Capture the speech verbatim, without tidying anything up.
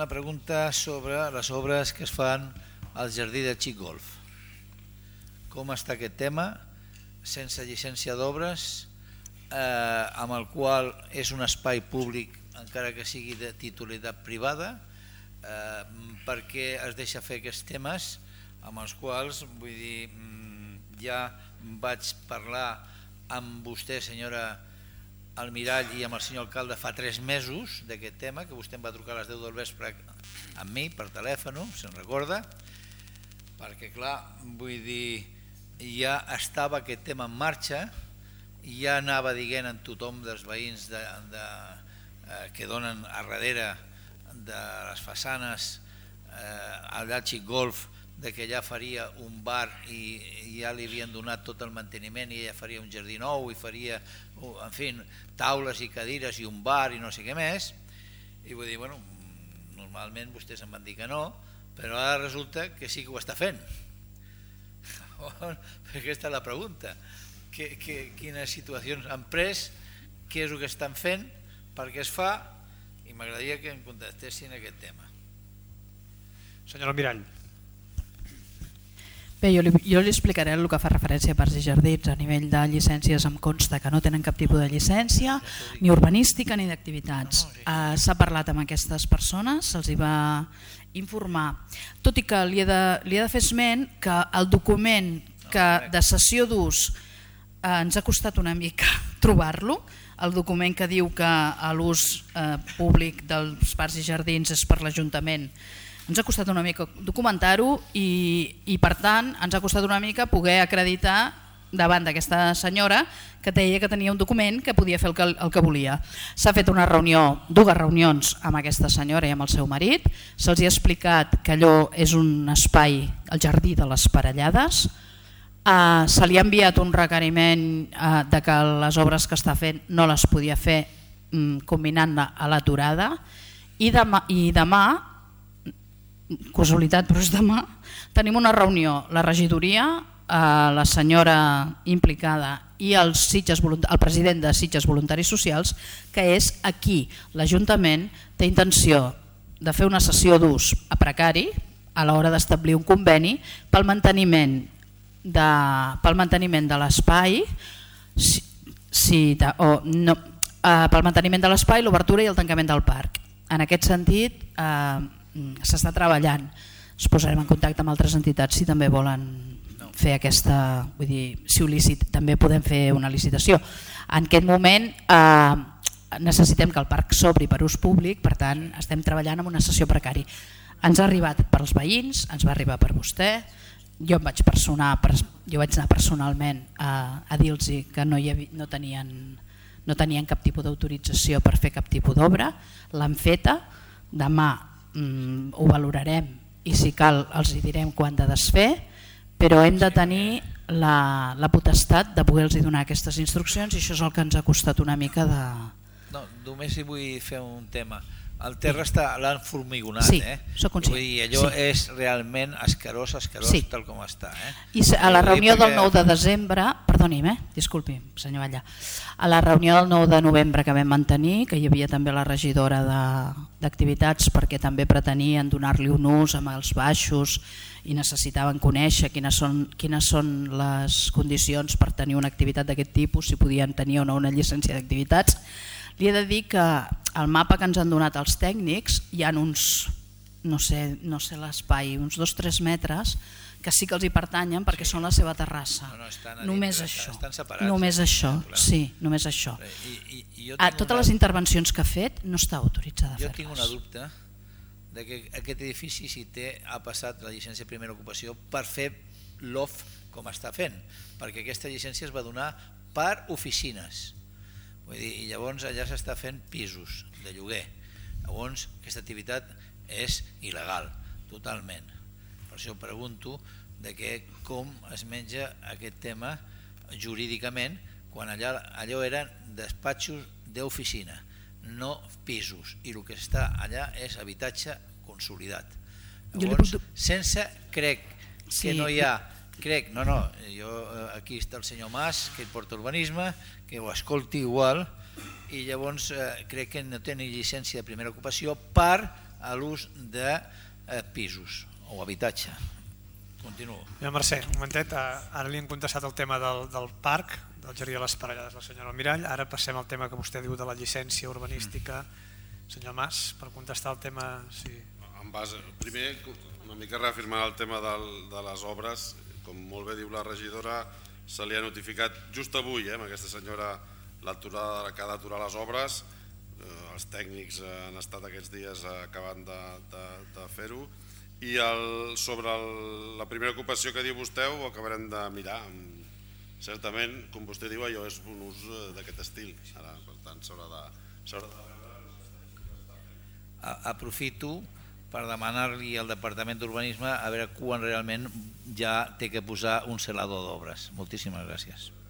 una pregunta sobre les obres que es fan al jardí de Xic Golf. Com està aquest tema, sense llicència d'obres, eh, amb el qual és un espai públic, encara que sigui de titularitat privada, eh, perquè es deixa fer aquests temes amb els quals, vull dir, ja vaig parlar amb vostè, senyora Almirall, i amb el senyor alcalde fa tres mesos d'aquest tema, que vostè em va trucar a les deu del vespre amb mi per telèfon, se'n recorda, perquè clar, vull dir, ja estava aquest tema en marxa, ja anava dient en tothom dels veïns de, de, eh, que donen a darrere de les façanes eh, allà al Xic Golf, de que ja faria un bar i, i ja li havien donat tot el manteniment i ja faria un jardí nou i faria, en fi, taules i cadires i un bar i no sé què més, i vull dir, bueno, normalment vostès em van dir que no, però ara resulta que sí que ho està fent. Aquesta és la pregunta, que, que, quines situacions han pres, què és el que estan fent, per què es fa, i m'agradaria que em contestessin aquest tema. Senyora Almirall. Bé, jo li, jo li explicaré el que fa referència a parcs i jardins. A nivell de llicències em consta que no tenen cap tipus de llicència, ni urbanística ni d'activitats. Uh, S'ha parlat amb aquestes persones, se'ls hi va informar. Tot i que li he de, li he de fer esment que el document que de cessió d'ús eh, ens ha costat una mica trobar-lo, el document que diu que l'ús eh, públic dels parcs i jardins és per l'Ajuntament, ens ha costat una mica documentar-ho i, i per tant ens ha costat una mica poder acreditar davant d'aquesta senyora que deia que tenia un document que podia fer el que, el que volia. S'ha fet una reunió, dues reunions amb aquesta senyora i amb el seu marit, se'ls ha explicat que allò és un espai, el jardí de les Parellades, uh, se li ha enviat un requeriment uh, de que les obres que està fent no les podia fer um, combinant-la a l'aturada i demà, i demà casualitat, però és demà, tenim una reunió, la regidoria, eh, la senyora implicada i el, Sitges, el president de Sitges Voluntaris Socials, que és aquí. L'Ajuntament té intenció de fer una cessió d'ús a precari a l'hora d'establir un conveni pel manteniment de, pel manteniment de l'espai, si, si, o no, eh, pel manteniment de l'espai, l'obertura i el tancament del parc. En aquest sentit, eh, s'està treballant, ens posarem en contacte amb altres entitats si també volen fer aquesta, vull dir, si ho licit, també podem fer una licitació. En aquest moment eh, necessitem que el parc s'obri per ús públic, per tant estem treballant en una sessió precari. Ens ha arribat pels veïns, ens va arribar per vostè, jo em vaig personar, jo vaig anar personalment a, a dir-los que no, hi havia, no, tenien, no tenien cap tipus d'autorització per fer cap tipus d'obra, l'han feta, demà Mm, ho valorarem i si cal els hi direm quan de desfer, però hem de tenir la, la potestat de poder-los donar aquestes instruccions i això és el que ens ha costat una mica de... No, només hi vull fer un tema. El terra està, l'han formigonat, sí, eh? Soc conscient. Vull dir, allò sí. és realment escarós, escarós, sí. Tal com està. Eh? I a la reunió del nou de desembre, perdoni'm, eh? disculpi, senyor Batllà, a la reunió del nou de novembre que vam mantenir, que hi havia també la regidora d'activitats perquè també pretenien donar-li un ús amb els baixos i necessitaven conèixer quines són, quines són les condicions per tenir una activitat d'aquest tipus, si podien tenir o no una llicència d'activitats. Li he de dir que el mapa que ens han donat els tècnics hi ha uns, no sé, no sé l'espai, uns dos o tres metres que sí que els hi pertanyen perquè sí. Són la seva terrassa. No, no, només dintre, això. Estan separats. Només això, sí, només això. I, i, i jo ah, totes una... les intervencions que ha fet no està autoritzada a fer-les. Jo tinc una dubte de que aquest edifici si té, ha passat la llicència de primera ocupació per fer l'O F com està fent, perquè aquesta llicència es va donar per oficines. Vull dir, i llavors allà s'està fent pisos de lloguer. Llavors aquesta activitat és il·legal, totalment. Per això pregunto de que com es menja aquest tema jurídicament quan allà, allò eren despatxos d'oficina, no pisos, i el que està allà és habitatge consolidat. Llavors, sense, crec que no hi ha, crec, no, no, jo, aquí està el senyor Mas, que porta urbanisme, que ho escolti igual, i llavors eh, crec que no té ni llicència de primera ocupació per a l'ús de eh, pisos o habitatge. Continuo. Ja, Mercè, un momentet, ara li hem contestat el tema del, del parc, del Jardí de les Parellades, la senyora Almirall, ara passem al tema que vostè diu de la llicència urbanística. Senyor Mas, per contestar el tema... Sí. En base, primer, una mica reafirmar el tema del, de les obres, com molt bé diu la regidora, se li ha notificat just avui, eh, amb aquesta senyora, l'aturada que ha d'aturar les obres, eh, els tècnics han estat aquests dies acabant de, de, de fer-ho, i el, sobre el, la primera ocupació que diu vostè ho acabarem de mirar. Certament, com vostè diu, allò és un ús d'aquest estil. Ara, per tant, s'haurà de, s'haurà de veure. Aprofito per demanar-li al Departament d'Urbanisme a veure quan realment ja té que posar un celador d'obres. Moltíssimes gràcies.